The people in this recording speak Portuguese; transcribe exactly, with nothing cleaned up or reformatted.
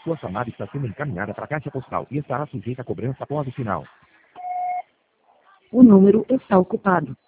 Sua chamada está sendo encaminhada para a caixa postal e estará sujeita a cobrança após o sinal. O número está ocupado.